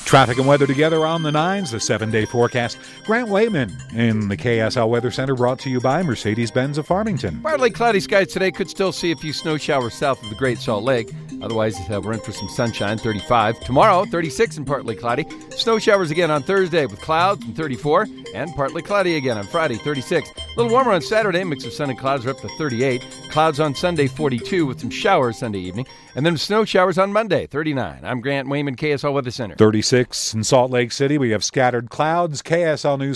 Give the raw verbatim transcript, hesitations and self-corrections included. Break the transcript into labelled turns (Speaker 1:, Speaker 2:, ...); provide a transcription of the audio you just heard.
Speaker 1: Traffic and weather together on the nines, the seven-day forecast. Grant Wayman in the K S L Weather Center, brought to you by Mercedes-Benz of Farmington.
Speaker 2: Partly cloudy skies today. Could still see a few snow showers south of the Great Salt Lake. Otherwise, uh, we're in for some sunshine, thirty-five. Tomorrow, thirty-six and partly cloudy. Snow showers again on Thursday with clouds and thirty-four. And partly cloudy again on Friday, thirty-six. A little warmer on Saturday. Mix of sun and clouds are up to thirty-eight. Clouds on Sunday, forty-two, with some showers Sunday evening. And then snow showers on Monday, thirty-nine. I'm Grant Wayman, K S L Weather Center.
Speaker 1: thirty-six in Salt Lake City. We have scattered clouds. K S L News